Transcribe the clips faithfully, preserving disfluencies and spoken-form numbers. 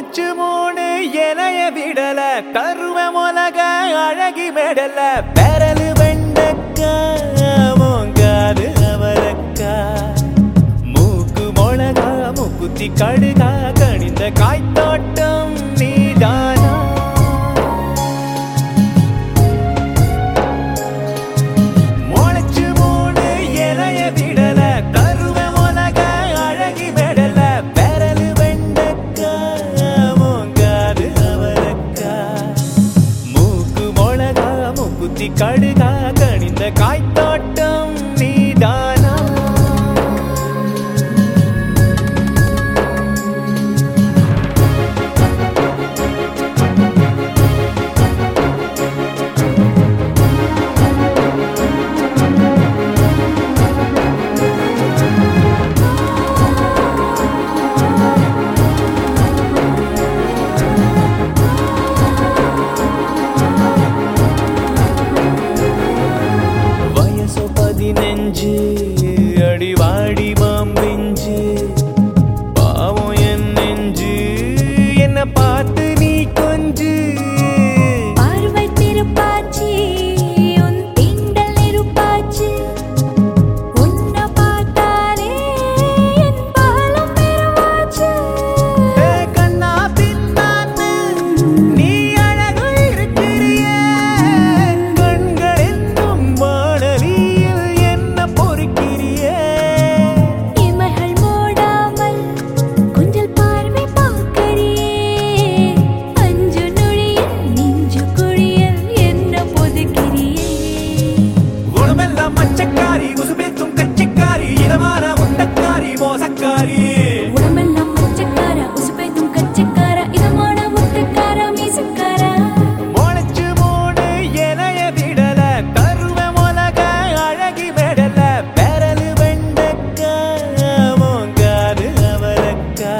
முளைச்சு மூணு இலைய விடல கருவ மொலக அழகி மெடல பெரலு வெண்டக்கா மோங்காது அவரக்கா மூக்கு மொளகா முக்குத்தி கடுகா கணிந்த காய்த்தோட்டம் நீதானா முளைச்சு மூணு இலைய விடல கருவ மொலக அழகி மெடல பெரலு வெண்டக்கா மோங்காது அவரக்கா மூக்கு மொளகா முக்குத்தி கடுகா கணிந்த காய்த்தோட்டம் நீதானா நெஞ்சு அடிவாடி மாம்பிஞ்சு பாவம் என் நெஞ்சு என்ன பார்த்து நீ கொஞ்சு பார்வை திருப்பாச்சி உன் திண்டல் நெருப்பாச்சு உன்னை பார்த்தாலே என் பாலம் பெருவாச்சு கண்ணா பின்னான்னு நீ அழகு இருக்கிறிய கண்கள் என்னும் மாணவி இமைகள் மூடாமல் கொஞ்சல் பார்வை பார்க்கறியே அஞ்சு நொழியில் நெஞ்சு குழியில் என்ன பொதுக்கிறியே உடம்பெல்லாம் மச்சக்காரி உசுபேத்தும் கச்சக்காரி இதமான முட்டக்காரி மோசக்காரி உடம்பெல்லாம் மச்சக்கார உசுபேத்தும் கச்சக்கார இதமான முட்டக்கார மீசக்கார முளைச்சு மூணு இலைய விடல கருவ மொலக அழகி மெடல பெரலு வெண்டக்கா மோங்காது அவரக்கா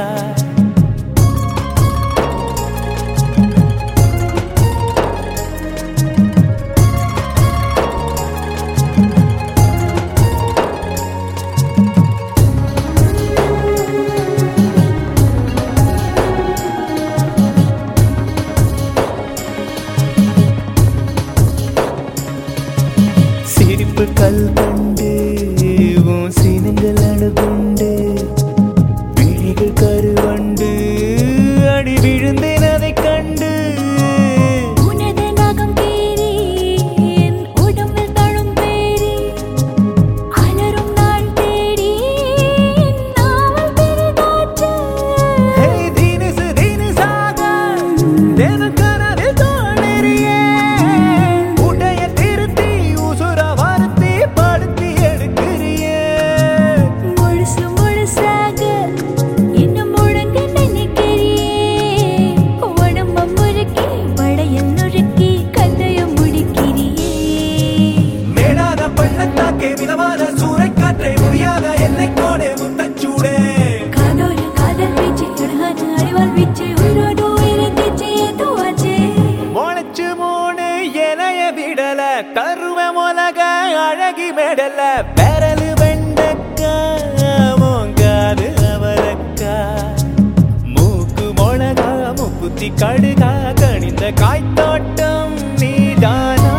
சிரிப்பு கல் கண்டு உன் சினங்கள் அணுகுண்டு விழிகள் கருவண்டு அடி விழுந்தேன் அதை கண்டு உனது நகம் தேறி என் உடம்பில் தழும் பேரி அலரும் நாள் தேடி என் நாவல் பெரிதாச்சு ஹே தினசு தினசாக தினக்கனவில் தோணறியே உடைய திருத்தி உசுர வருத்தி படுத்தி எடுக்கிறியே முழுசு முழுசாக என்ன முழங்க நினைக்கிறியே உடம்ப முறுக்கி வளையல் நுறுக்கி கதைய முடிக்கிறியே மேடாத பள்ளத்தாக்கே மிதமான சூறைக்காற்றே முடியாத எல்லை கோடே முத்தச்சூடே காதோடு காதல் வீச்சு அழகான அறிவால் வீச்சு உயிரோடு உயிரை தேச்சு ஏதுவாச்சு முளைச்சு மூணு இலைய விடல கருவ மொலக அழகி மெடல பெரலு வெண்டக்கா மோங்காது அவரக்கா மூக்கு மொளகா முக்குத்தி கடுகா கணிந்த காய்த்தோட்டம் நீதானா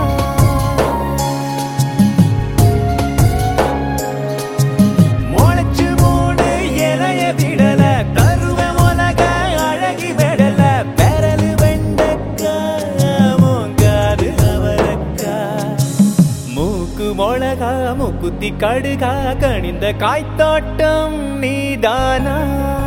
முளைச்சு மூணு இலைய விடல கருவ மொலக அழகி மெடல பெரலு வெண்டக்கா மோங்காது அவரக்கா மூக்கு மொளகா முக்குத்தி கடுகா கணிந்த காய்த்தோட்டம் நீதானா